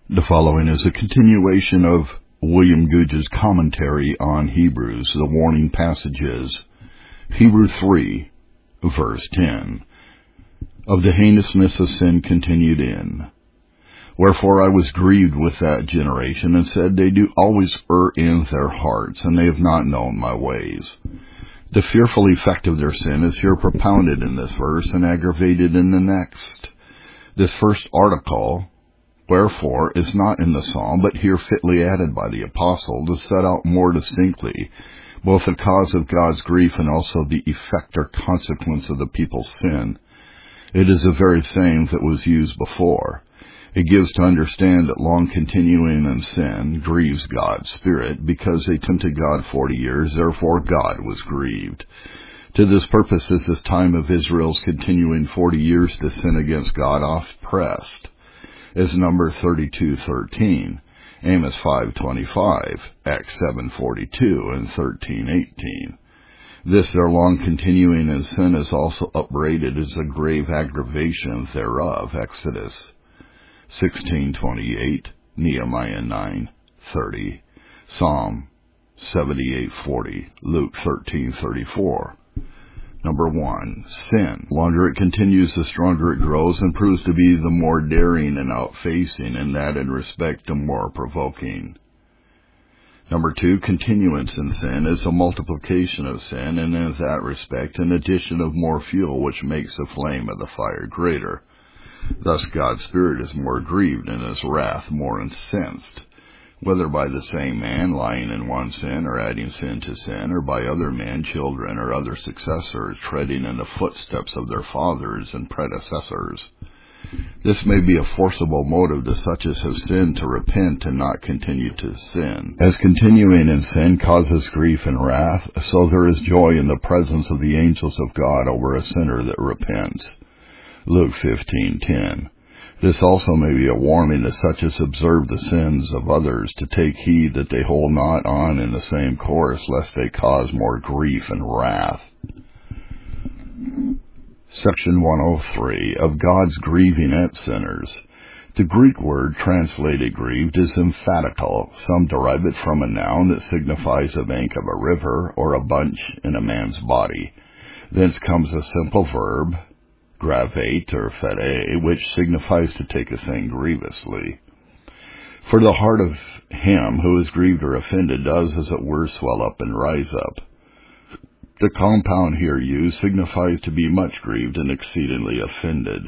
The following is a continuation of William Guge's commentary on Hebrews. The warning passages, Hebrews 3, verse 10, of the heinousness of sin continued in. Wherefore I was grieved with that generation, and said, they do always err in their hearts, and they have not known my ways. The fearful effect of their sin is here propounded in this verse and aggravated in the next. This first article, wherefore, is not in the psalm, but here fitly added by the apostle to set out more distinctly both the cause of God's grief and also the effect or consequence of the people's sin. It is the very same that was used before. It gives to understand that long continuing in sin grieves God's Spirit, because they tempted God 40 years, therefore God was grieved. To this purpose is this time of Israel's continuing 40 years to sin against God oft pressed, as number 32:13, Amos 5:25, Acts 7:42, and 13:18. This their long continuing in sin is also upbraided as a grave aggravation thereof, Exodus 16:28, Nehemiah 9:30, Psalm 78:40, Luke 13:34. Number 1, sin. The longer it continues, the stronger it grows and proves to be the more daring and outfacing, and that in respect to more provoking. Number 2, continuance in sin is a multiplication of sin, and in that respect an addition of more fuel, which makes the flame of the fire greater. Thus God's Spirit is more grieved and his wrath more incensed, whether by the same man lying in one sin or adding sin to sin, or by other men, children, or other successors treading in the footsteps of their fathers and predecessors. This may be a forcible motive to such as have sinned to repent and not continue to sin. As continuing in sin causes grief and wrath, so there is joy in the presence of the angels of God over a sinner that repents. Luke 15:10. This also may be a warning to such as observe the sins of others to take heed that they hold not on in the same course, lest they cause more grief and wrath. Section 103 of God's grieving at sinners. The Greek word translated grieved is emphatical. Some derive it from a noun that signifies a bank of a river or a bunch in a man's body. Thence comes a simple verb, gravate or fede, which signifies to take a thing grievously. For the heart of him who is grieved or offended does, as it were, swell up and rise up. The compound here used signifies to be much grieved and exceedingly offended.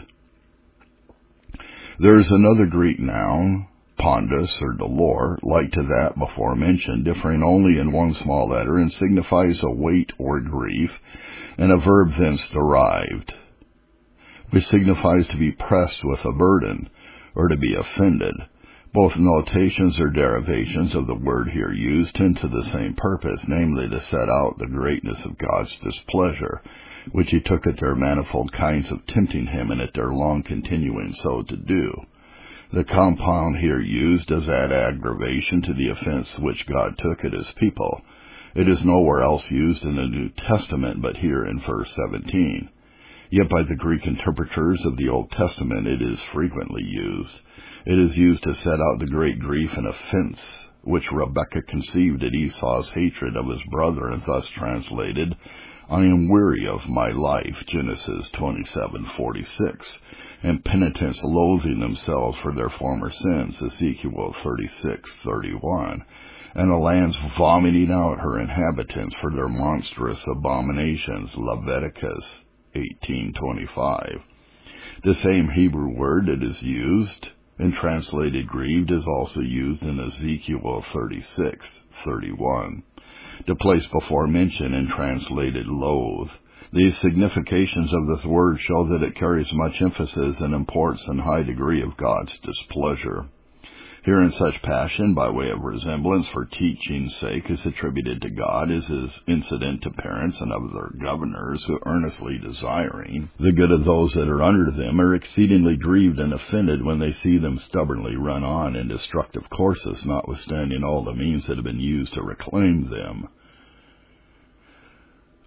There is another Greek noun, pondus or dolor, like to that before mentioned, differing only in one small letter, and signifies a weight or grief, and a verb thence derived, which signifies to be pressed with a burden, or to be offended. Both notations or derivations of the word here used tend to the same purpose, namely to set out the greatness of God's displeasure, which he took at their manifold kinds of tempting him, and at their long continuing so to do. The compound here used does add aggravation to the offense which God took at his people. It is nowhere else used in the New Testament but here in verse 17. Yet by the Greek interpreters of the Old Testament it is frequently used. It is used to set out the great grief and offense which Rebekah conceived at Esau's hatred of his brother, and thus translated, I am weary of my life, Genesis 27:46, and penitents loathing themselves for their former sins, Ezekiel 36:31, and the land's vomiting out her inhabitants for their monstrous abominations, Leviticus 18:25. The same Hebrew word that is used and translated grieved is also used in Ezekiel 36:31. The place before mentioned and translated loathe. These significations of this word show that it carries much emphasis and importance and high degree of God's displeasure. Here in such passion, by way of resemblance for teaching's sake, is attributed to God, is his incident to parents and other governors who, earnestly desiring the good of those that are under them, are exceedingly grieved and offended when they see them stubbornly run on in destructive courses, notwithstanding all the means that have been used to reclaim them.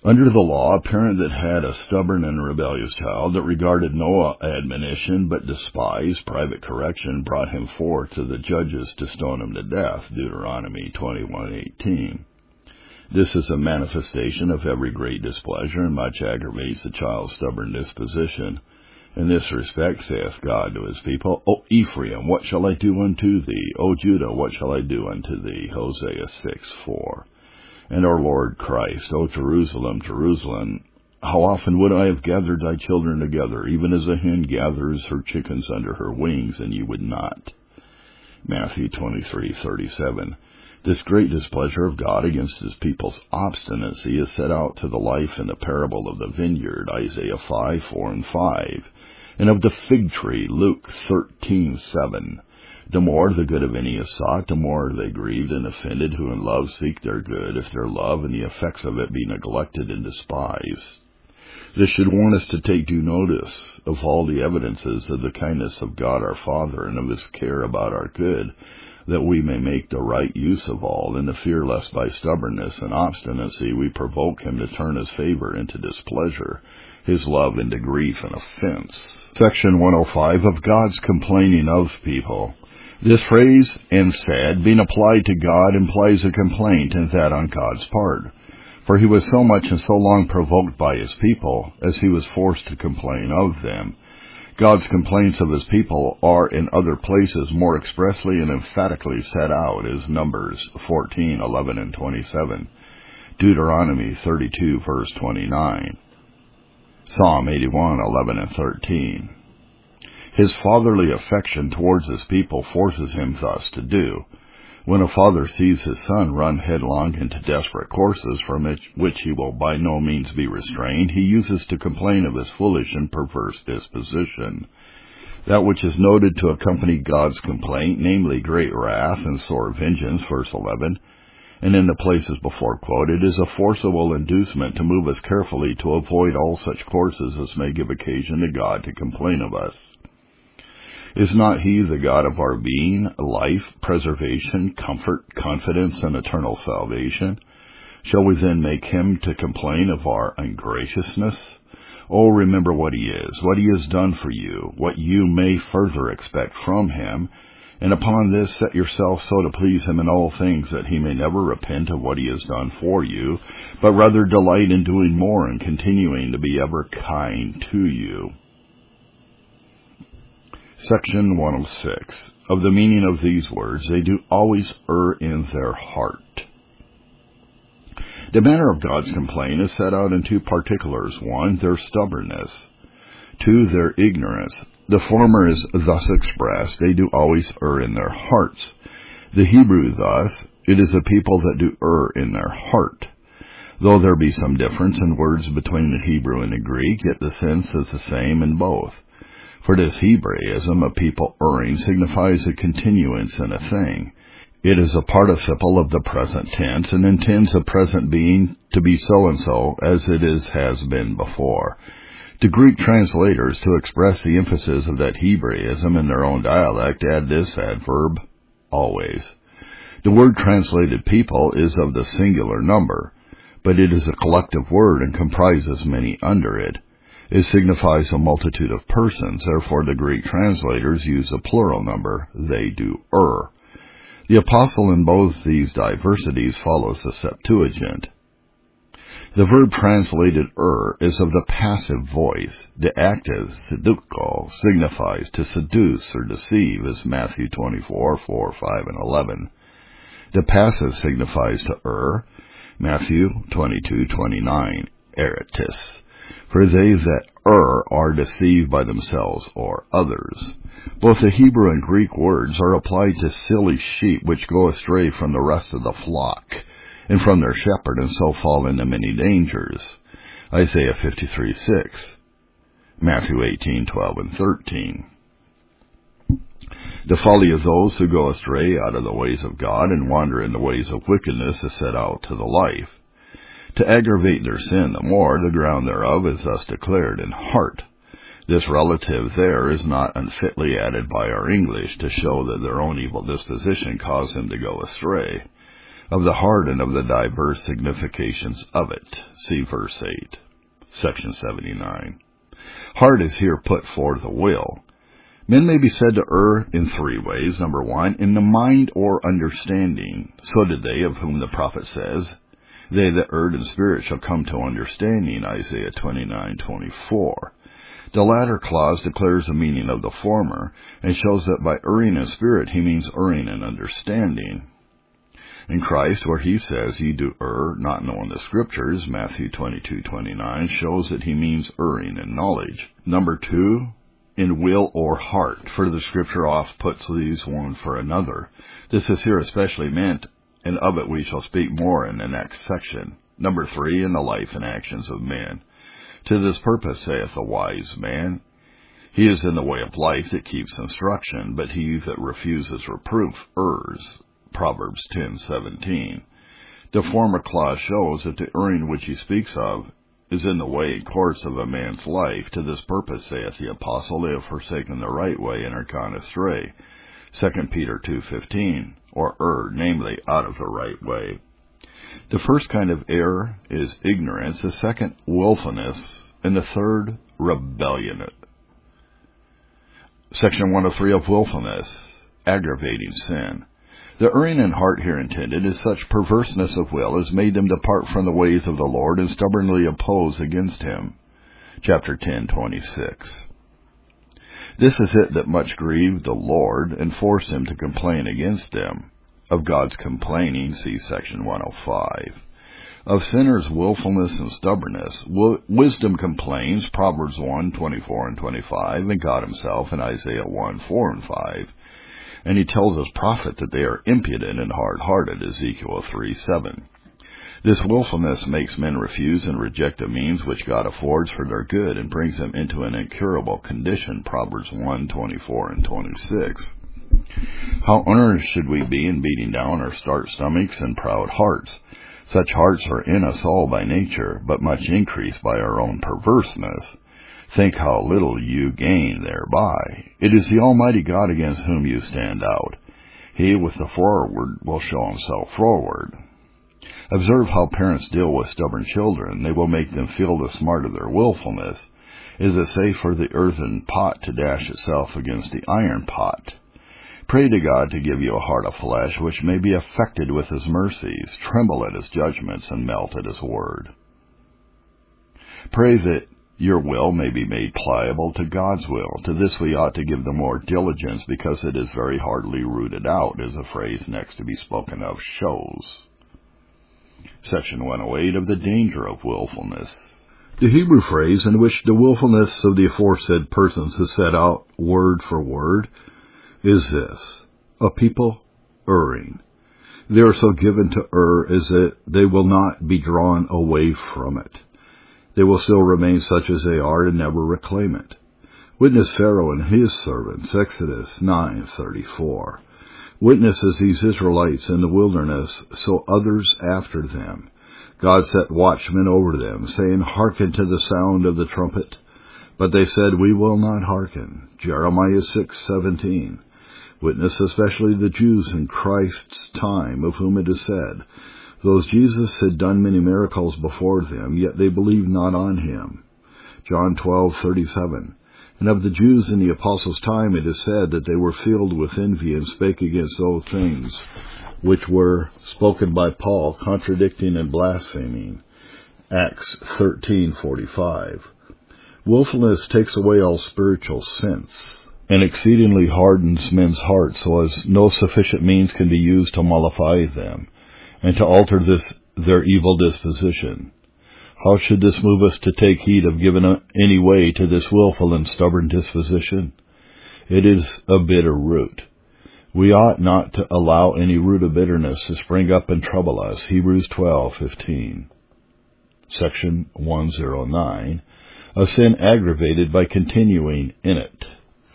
Under the law, a parent that had a stubborn and rebellious child that regarded no admonition but despised private correction brought him forth to the judges to stone him to death, Deuteronomy 21:18. This is a manifestation of every great displeasure, and much aggravates the child's stubborn disposition. In this respect saith God to his people, O Ephraim, what shall I do unto thee? O Judah, what shall I do unto thee? Hosea 6:4. And our Lord Christ, O Jerusalem, Jerusalem, how often would I have gathered thy children together, even as a hen gathers her chickens under her wings, and ye would not. Matthew 23:37. This great displeasure of God against his people's obstinacy is set out to the life in the parable of the vineyard, Isaiah 5:4 and 5, and of the fig tree, Luke 13:7. The more the good of any is sought, the more are they grieved and offended who in love seek their good, if their love and the effects of it be neglected and despised. This should warn us to take due notice of all the evidences of the kindness of God our Father and of his care about our good, that we may make the right use of all, and to fear lest by stubbornness and obstinacy we provoke him to turn his favor into displeasure, his love into grief and offense. Section 105 of God's complaining of people. This phrase, and said, being applied to God, implies a complaint, and that on God's part. For he was so much and so long provoked by his people, as he was forced to complain of them. God's complaints of his people are in other places more expressly and emphatically set out, as Numbers 14:11 and 27, Deuteronomy 32, verse 29, Psalm 81:11 and 13. His fatherly affection towards his people forces him thus to do. When a father sees his son run headlong into desperate courses from which he will by no means be restrained, he uses to complain of his foolish and perverse disposition. That which is noted to accompany God's complaint, namely great wrath and sore vengeance, verse 11, and in the places before quoted, is a forcible inducement to move us carefully to avoid all such courses as may give occasion to God to complain of us. Is not he the God of our being, life, preservation, comfort, confidence, and eternal salvation? Shall we then make him to complain of our ungraciousness? Oh, remember what he is, what he has done for you, what you may further expect from him, and upon this set yourself so to please him in all things that he may never repent of what he has done for you, but rather delight in doing more and continuing to be ever kind to you. Section 106. Of the meaning of these words, they do always err in their heart. The manner of God's complaint is set out in two particulars. One, their stubbornness. Two, their ignorance. The former is thus expressed, they do always err in their hearts. The Hebrew thus, it is a people that do err in their heart. Though there be some difference in words between the Hebrew and the Greek, yet the sense is the same in both. For this Hebraism, a people erring, signifies a continuance in a thing. It is a participle of the present tense and intends a present being to be so-and-so as it has been before. The Greek translators, to express the emphasis of that Hebraism in their own dialect, add this adverb, always. The word translated people is of the singular number, but it is a collective word and comprises many under it. It signifies a multitude of persons, therefore the Greek translators use a plural number, they do err. The apostle in both these diversities follows the Septuagint. The verb translated err is of the passive voice. The active, seduko, signifies to seduce or deceive, as Matthew 24:4, 5, and 11. The passive signifies to err, Matthew 22:29, eretis. For they that err are deceived by themselves or others. Both the Hebrew and Greek words are applied to silly sheep which go astray from the rest of the flock, and from their shepherd, and so fall into many dangers. Isaiah 53:6, Matthew 18:12 and 13. The folly of those who go astray out of the ways of God and wander in the ways of wickedness is set out to the life. To aggravate their sin the more, the ground thereof is thus declared in heart. This relative there is not unfitly added by our English to show that their own evil disposition caused them to go astray. of the heart and of the diverse significations of it. See verse 8. Section 79. Heart is here put for the will. Men may be said to err in three ways. Number one, in the mind or understanding. So did they, of whom the prophet says, they that erred in spirit shall come to understanding, Isaiah 29:24. The latter clause declares the meaning of the former, and shows that by erring in spirit he means erring in understanding. In Christ, where he says, ye do err, not knowing the Scriptures, Matthew 22:29, shows that he means erring in knowledge. Number two, in will or heart, for the Scripture oft puts these one for another. This is here especially meant, and of it we shall speak more in the next section. Number three, in the life and actions of men. To this purpose saith the wise man, he is in the way of life that keeps instruction, but he that refuses reproof errs. Proverbs 10:17. The former clause shows that the erring which he speaks of is in the way and course of a man's life. To this purpose saith the apostle, they have forsaken the right way and are gone astray. 2 Peter 2:15, or erred, namely, out of the right way. The first kind of error is ignorance, the second, willfulness, and the third, rebellion. Section 103 of willfulness, aggravating sin. The erring in heart here intended is such perverseness of will as made them depart from the ways of the Lord and stubbornly oppose against him. Chapter 10:26. This is it that much grieved the Lord and forced him to complain against them. Of God's complaining, see section 105. Of sinners' willfulness and stubbornness, wisdom complains, Proverbs 1:24 and 25, and God himself in Isaiah 1:4 and 5. And he tells his prophet that they are impudent and hard-hearted, Ezekiel 3:7. This willfulness makes men refuse and reject the means which God affords for their good and brings them into an incurable condition, Proverbs 1:24 and 26. How earnest should we be in beating down our starved stomachs and proud hearts? Such hearts are in us all by nature, but much increased by our own perverseness. Think how little you gain thereby. It is the Almighty God against whom you stand out. He with the forward will show himself forward. Observe how parents deal with stubborn children. They will make them feel the smart of their willfulness. Is it safe for the earthen pot to dash itself against the iron pot? Pray to God to give you a heart of flesh which may be affected with his mercies, tremble at his judgments, and melt at his word. Pray that your will may be made pliable to God's will. To this we ought to give the more diligence, because it is very hardly rooted out, as a phrase next to be spoken of shows. Section 108 of the danger of willfulness. The Hebrew phrase in which the willfulness of the aforesaid persons is set out word for word is this: a people erring. They are so given to err as that they will not be drawn away from it. They will still remain such as they are and never reclaim it. Witness Pharaoh and his servants, Exodus 9:34. Witnesses these Israelites in the wilderness, so others after them. God set watchmen over them, saying, hearken to the sound of the trumpet. But they said, we will not hearken. Jeremiah 6:17. Witness especially the Jews in Christ's time, of whom it is said, though Jesus had done many miracles before them, yet they believed not on him. John 12:37. And of the Jews in the apostles' time it is said that they were filled with envy and spake against those things which were spoken by Paul, contradicting and blaspheming. Acts 13:45. Willfulness takes away all spiritual sense, and exceedingly hardens men's hearts, so as no sufficient means can be used to mollify them, and to alter their evil disposition. How should this move us to take heed of giving any way to this willful and stubborn disposition? It is a bitter root. We ought not to allow any root of bitterness to spring up and trouble us. Hebrews 12:15. Section 109 of sin aggravated by continuing in it.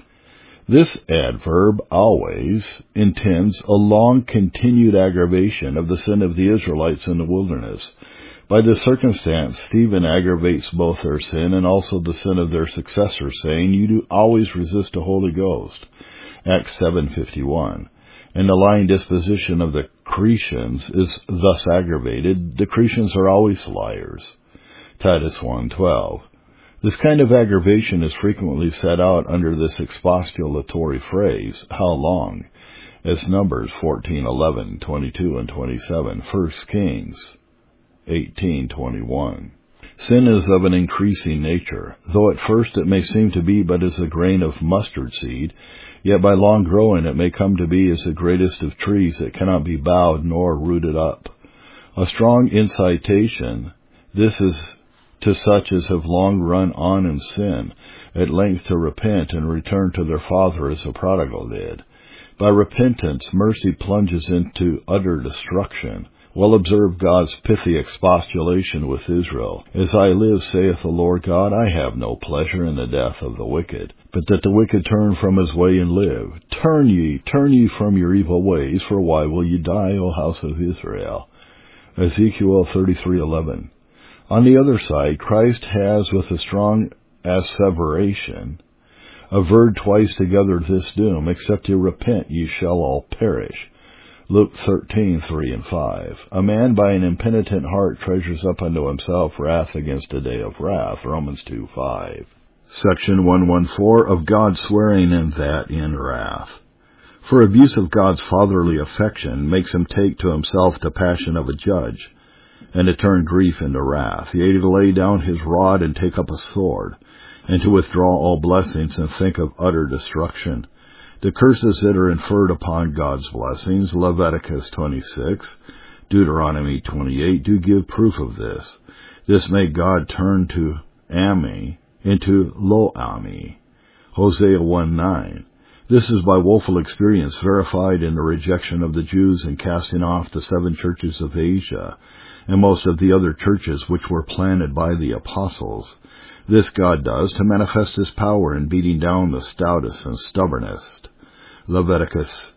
This adverb always intends a long continued aggravation of the sin of the Israelites in the wilderness. By this circumstance, Stephen aggravates both their sin and also the sin of their successors, saying, you do always resist the Holy Ghost. Acts 7:51. And the lying disposition of the Cretans is thus aggravated, the Cretans are always liars. Titus 1:12. This kind of aggravation is frequently set out under this expostulatory phrase, how long, as Numbers 14:11, 22, and 27, 1 Kings 18:21. Sin is of an increasing nature. Though at first it may seem to be but as a grain of mustard seed, yet by long growing it may come to be as the greatest of trees that cannot be bowed nor rooted up. A strong incitation, this is to such as have long run on in sin, at length to repent and return to their Father as the prodigal did. By repentance, mercy plunges into utter destruction. Well, observe God's pithy expostulation with Israel. As I live, saith the Lord God, I have no pleasure in the death of the wicked, but that the wicked turn from his way and live. Turn ye from your evil ways, for why will ye die, O house of Israel? Ezekiel 33:11. On the other side, Christ has, with a strong asseveration, averred twice together this doom, except ye repent, ye shall all perish. Luke 13:3 and 5. A man by an impenitent heart treasures up unto himself wrath against a day of wrath. Romans 2:5. Section 114 of God swearing and that in wrath. For abuse of God's fatherly affection makes him take to himself the passion of a judge, and to turn grief into wrath, yea, to lay down his rod and take up a sword, and to withdraw all blessings and think of utter destruction. The curses that are inferred upon God's blessings, Leviticus 26, Deuteronomy 28, do give proof of this. This made God turn to Ami into Lo-Ami, Hosea 1:9. This is by woeful experience verified in the rejection of the Jews and casting off the 7 churches of Asia, and most of the other churches which were planted by the apostles. This God does to manifest his power in beating down the stoutest and stubbornest, Leviticus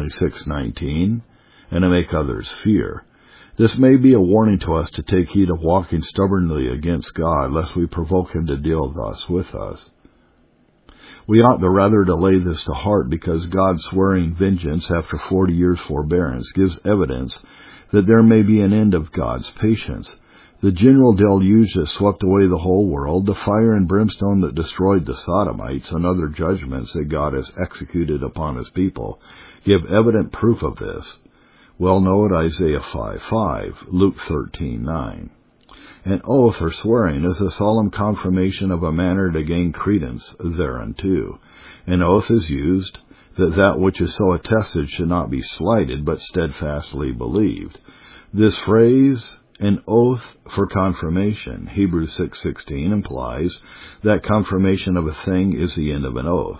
26:19, and to make others fear. This may be a warning to us to take heed of walking stubbornly against God, lest we provoke him to deal thus with us. We ought the rather to lay this to heart, because God swearing vengeance after 40 years' forbearance gives evidence that there may be an end of God's patience. The general deluge that swept away the whole world, the fire and brimstone that destroyed the Sodomites, and other judgments that God has executed upon his people, give evident proof of this. Well note Isaiah 5:5, Luke 13:9. An oath or swearing is a solemn confirmation of a manner to gain credence thereunto. An oath is used that which is so attested should not be slighted, but steadfastly believed. This phrase, an oath for confirmation, Hebrews 6:16, implies that confirmation of a thing is the end of an oath.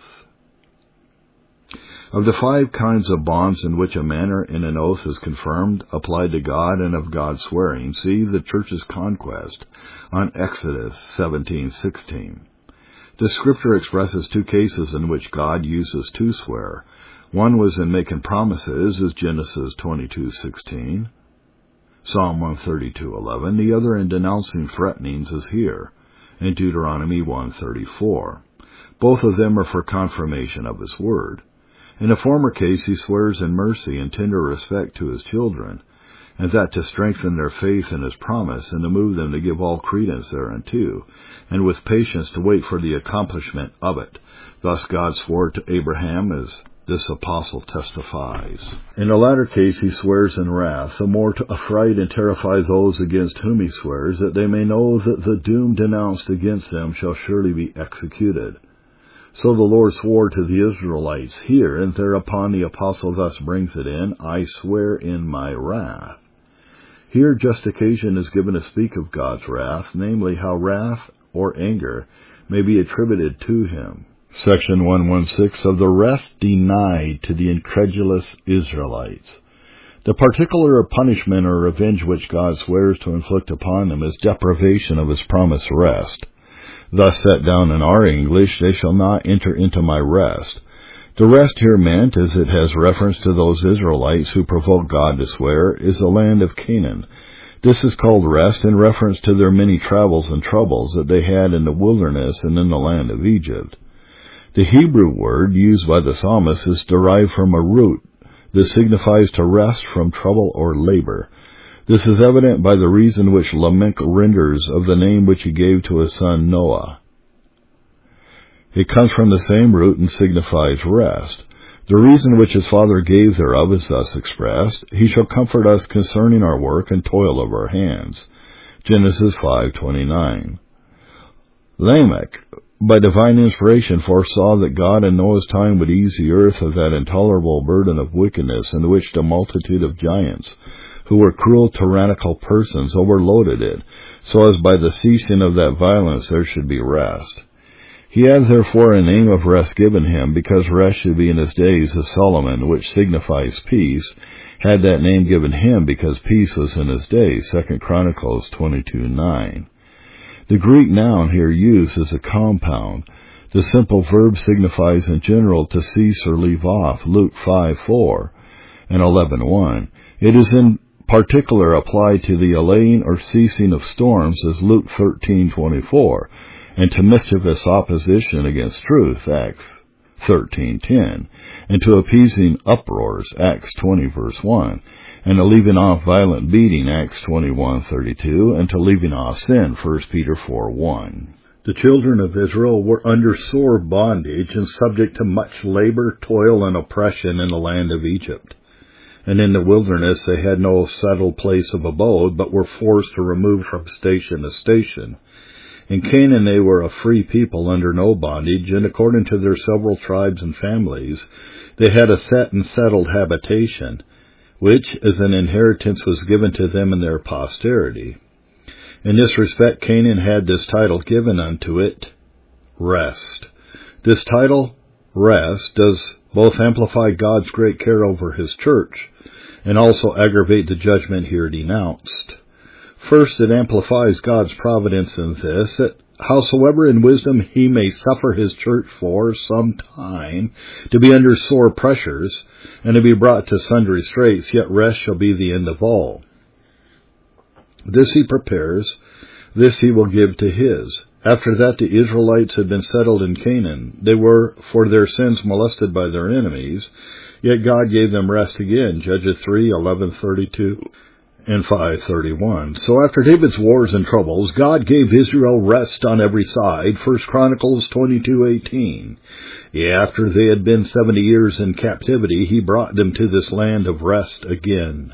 Of the 5 kinds of bonds in which a manner in an oath is confirmed, applied to God, and of God swearing, see the church's conquest on Exodus 17:16. The scripture expresses 2 cases in which God uses to swear. One was in making promises, as Genesis 22:16, Psalm 132:11. The other in denouncing threatenings, as here, in Deuteronomy 1:34. Both of them are for confirmation of his word. In the former case, he swears in mercy and tender respect to his children, and that to strengthen their faith in his promise, and to move them to give all credence thereunto, and with patience to wait for the accomplishment of it. Thus God swore to Abraham, as this apostle testifies. In the latter case, he swears in wrath, the more to affright and terrify those against whom he swears, that they may know that the doom denounced against them shall surely be executed. So the Lord swore to the Israelites here, and thereupon the apostle thus brings it in, I swear in my wrath. Here just occasion is given to speak of God's wrath, namely how wrath or anger may be attributed to him. Section 116 of the wrath denied to the incredulous Israelites. The particular punishment or revenge which God swears to inflict upon them is deprivation of his promised rest. Thus set down in our English, they shall not enter into my rest. The rest here meant, as it has reference to those Israelites who provoked God to swear, is the land of Canaan. This is called rest in reference to their many travels and troubles that they had in the wilderness and in the land of Egypt. The Hebrew word used by the psalmist is derived from a root This signifies to rest from trouble or labor. This is evident by the reason which Lamech renders of the name which he gave to his son Noah. It comes from the same root and signifies rest. The reason which his father gave thereof is thus expressed: He shall comfort us concerning our work and toil of our hands. Genesis 5:29. Lamech, by divine inspiration, foresaw that God in Noah's time would ease the earth of that intolerable burden of wickedness in which the multitude of giants, who were cruel, tyrannical persons, overloaded it, so as by the ceasing of that violence there should be rest. He had therefore a name of rest given him, because rest should be in his days, as Solomon, which signifies peace, had that name given him, because peace was in his days. 2 Chronicles 22:9. The Greek noun here used is a compound. The simple verb signifies in general to cease or leave off, Luke 5:4 and 11:1. It is in particular applied to the allaying or ceasing of storms, as Luke 13:24, and to mischievous opposition against truth, Acts 13:10, and to appeasing uproars, Acts 20:1, and to leaving off violent beating, Acts 21:32, and to leaving off sin, 1 Peter 4:1. The children of Israel were under sore bondage and subject to much labor, toil, and oppression in the land of Egypt. And in the wilderness they had no settled place of abode, but were forced to remove from station to station. In Canaan they were a free people under no bondage, and according to their several tribes and families, they had a set and settled habitation, which as an inheritance was given to them and their posterity. In this respect Canaan had this title given unto it, rest. This title, rest, does both amplify God's great care over his church, and also aggravate the judgment here denounced. First, it amplifies God's providence in this, that howsoever in wisdom he may suffer his church for some time to be under sore pressures, and to be brought to sundry straits, yet rest shall be the end of all. This he prepares, this he will give to his. After that the Israelites had been settled in Canaan, they were for their sins molested by their enemies, yet God gave them rest again, Judges 3:11-32. and 5:31. So after David's wars and troubles, God gave Israel rest on every side, 1 Chronicles 22:18. After they had been 70 years in captivity, he brought them to this land of rest again.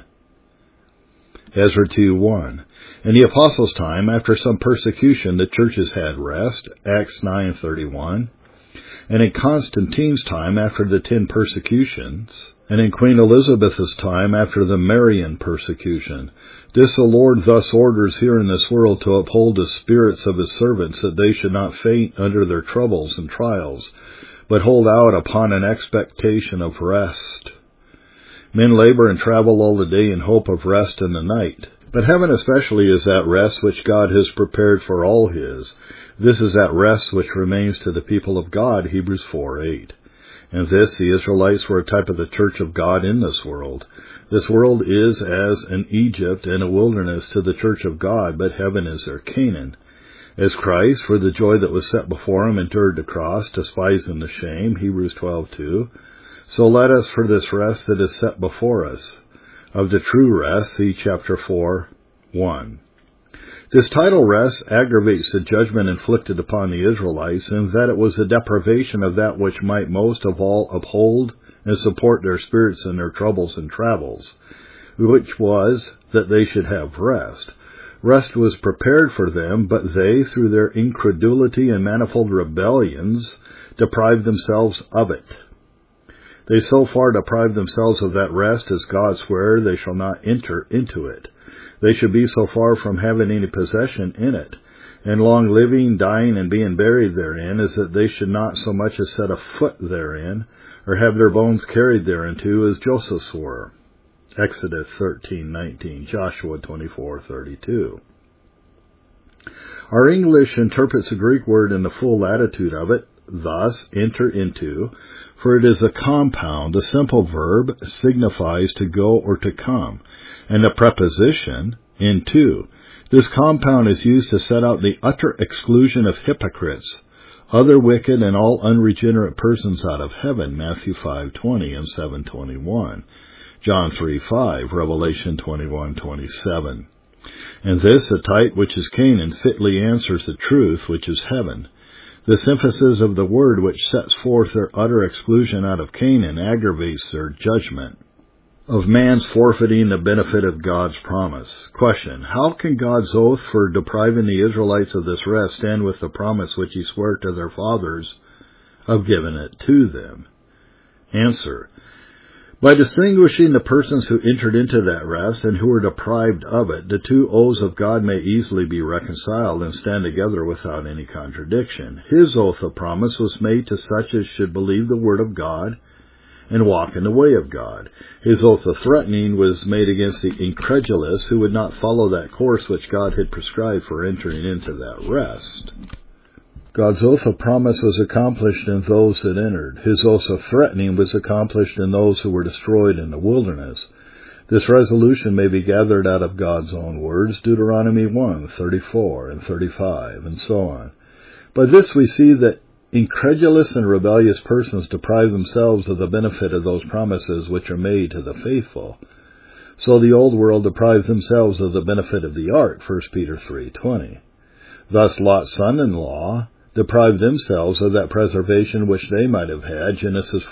Ezra 2:1. In the apostles' time, after some persecution, the churches had rest, Acts 9:31. And in Constantine's time, after the 10 persecutions, and in Queen Elizabeth's time, after the Marian persecution. This the Lord thus orders here in this world, to uphold the spirits of his servants, that they should not faint under their troubles and trials, but hold out upon an expectation of rest. Men labor and travel all the day in hope of rest in the night. But heaven especially is that rest which God has prepared for all his. This is that rest which remains to the people of God, Hebrews 4:8. And this, the Israelites were a type of the church of God in this world. This world is as an Egypt and a wilderness to the church of God, but heaven is their Canaan. As Christ, for the joy that was set before him, endured the cross, despising the shame, Hebrews 12:2. So let us, for this rest that is set before us, of the true rest, see chapter 4:1. This title rest aggravates the judgment inflicted upon the Israelites, in that it was the deprivation of that which might most of all uphold and support their spirits in their troubles and travels, which was that they should have rest. Rest was prepared for them, but they, through their incredulity and manifold rebellions, deprived themselves of it. They so far deprived themselves of that rest as God sware they shall not enter into it. They should be so far from having any possession in it, and long living, dying, and being buried therein, as that they should not so much as set a foot therein, or have their bones carried thereinto, as Joseph's were. Exodus 13:19, Joshua 24:32. Our English interprets the Greek word in the full attitude of it, thus, enter into, for it is a compound. The simple verb signifies to go or to come, and the preposition, into. This compound is used to set out the utter exclusion of hypocrites, other wicked and all unregenerate persons out of heaven, Matthew 5:20 and 7:21. John 3:5, Revelation 21:27. And this, a type which is Canaan, fitly answers the truth, which is heaven. This emphasis of the word which sets forth their utter exclusion out of Canaan aggravates their judgment of man's forfeiting the benefit of God's promise. Question: how can God's oath for depriving the Israelites of this rest stand with the promise which he swore to their fathers of giving it to them? Answer: by distinguishing the persons who entered into that rest and who were deprived of it, the two oaths of God may easily be reconciled and stand together without any contradiction. His oath of promise was made to such as should believe the word of God and walk in the way of God. His oath of threatening was made against the incredulous who would not follow that course which God had prescribed for entering into that rest. God's oath of promise was accomplished in those that entered. His oath of threatening was accomplished in those who were destroyed in the wilderness. This resolution may be gathered out of God's own words, Deuteronomy 1:34 and 35, and so on. By this we see that incredulous and rebellious persons deprive themselves of the benefit of those promises which are made to the faithful. So the old world deprives themselves of the benefit of the ark, 1 Peter 3:20. Thus Lot's son-in-law deprived themselves of that preservation which they might have had, Genesis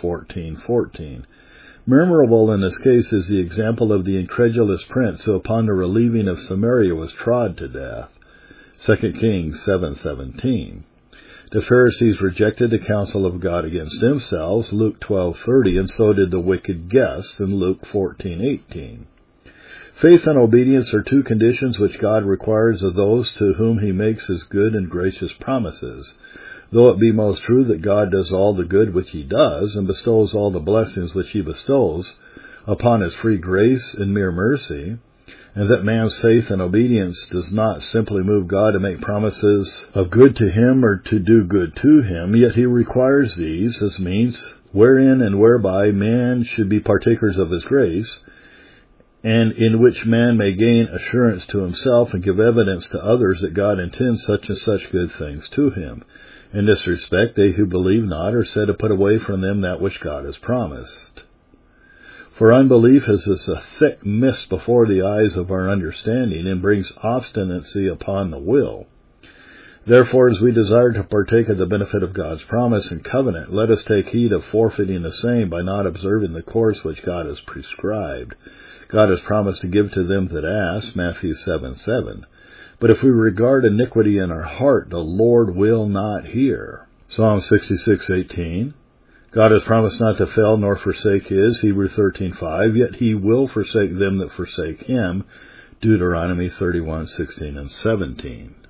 14:14. Memorable in this case is the example of the incredulous prince who upon the relieving of Samaria was trod to death, 2 Kings 7:17. The Pharisees rejected the counsel of God against themselves, Luke 12:30, and so did the wicked guests in Luke 14:18. Faith and obedience are two conditions which God requires of those to whom he makes his good and gracious promises. Though it be most true that God does all the good which he does, and bestows all the blessings which he bestows upon his free grace and mere mercy, and that man's faith and obedience does not simply move God to make promises of good to him or to do good to him, yet he requires these as means wherein and whereby man should be partakers of his grace, and in which man may gain assurance to himself and give evidence to others that God intends such and such good things to him. In this respect, they who believe not are said to put away from them that which God has promised. For unbelief is as a thick mist before the eyes of our understanding, and brings obstinacy upon the will. Therefore, as we desire to partake of the benefit of God's promise and covenant, let us take heed of forfeiting the same by not observing the course which God has prescribed. God has promised to give to them that ask, Matthew 7:7. But if we regard iniquity in our heart, the Lord will not hear. Psalm 66:18. God has promised not to fail nor forsake his, Hebrews 13:5, yet he will forsake them that forsake him, Deuteronomy 31:16 and 17.